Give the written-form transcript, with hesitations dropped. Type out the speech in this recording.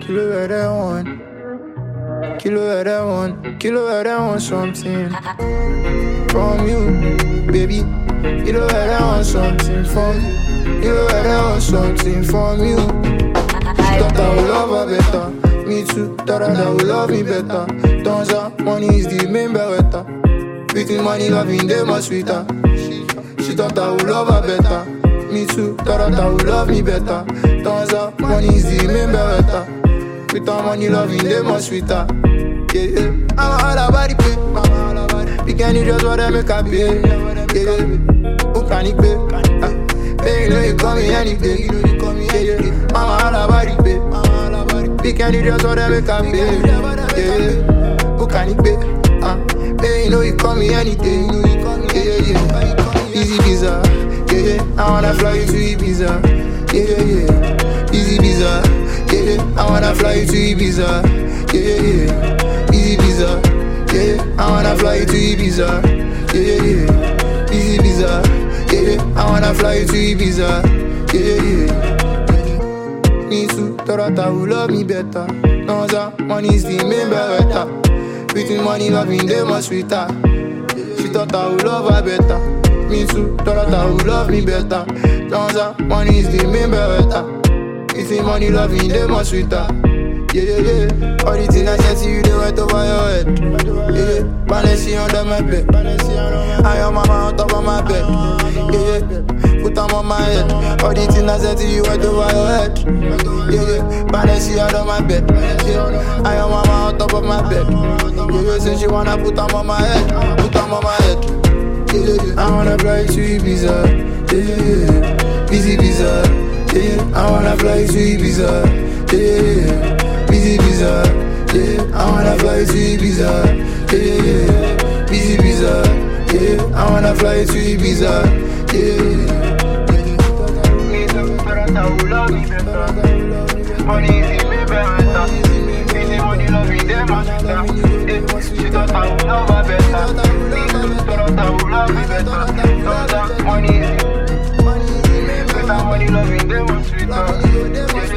Kilo where they want. Kilo where they want. Kilo where they want something from you, baby. Kilo where they want something from you. Kilo where they want something from you. She thought I would love her better. Me too, thought I would love me better. Turns out money is the main better. Between money, loving them much sweeter. She thought I would love her better. Me too, thought I would love me better. Turns out money is the main better. Without money, loving them much sweeter. Yeah, I'm all about it, pay. We can't just what I make a pay. Yeah, who can it pay? Baby, you know you call me any day. Yeah, I'm all about it, pay. We can't just what I make a pay. Yeah, who can it pay? Baby, you know you call me any day. Yeah. Easy visa. Yeah, I wanna fly you to Ibiza. Yeah. Easy visa. Yeah, I wanna fly you to Ibiza. Yeah. Easy visa. Yeah, I wanna fly you to Ibiza. Yeah. Easy visa. Yeah, I wanna fly you to Ibiza. Yeah. Me too, thought I would love me better. Knows that money is the main better. Between money, loving them much sweeter. She thought I would love her better. Me too, thought I would love me better. Knows that money is the main better. Between money, loving them much sweeter. Yeah. All the things I said to you, they went over your head. Yeah. Balance under my bed. I am mama on top of my bed. Yeah. Put them on my head. All the things I said to you, went over your head. Yeah. Balance under my bed. Yeah. I am mama on top of my bed. Yeah. Since she wanna put them on my head, put them on my head. Yeah. I wanna fly to Ibiza. Yeah. Easy visa. Yeah. I wanna fly to Ibiza. Yeah. Busy visa, yeah. I wanna fly to Ibiza, yeah. Busy visa, yeah. I wanna fly to Ibiza, yeah. Me too, thought I would love me better. Money is in me better. Busy money loving them much sweeter. She thought I would love her better. Me too, thought I would love me better. Thought that money is in me better. Money loving them much sweeter.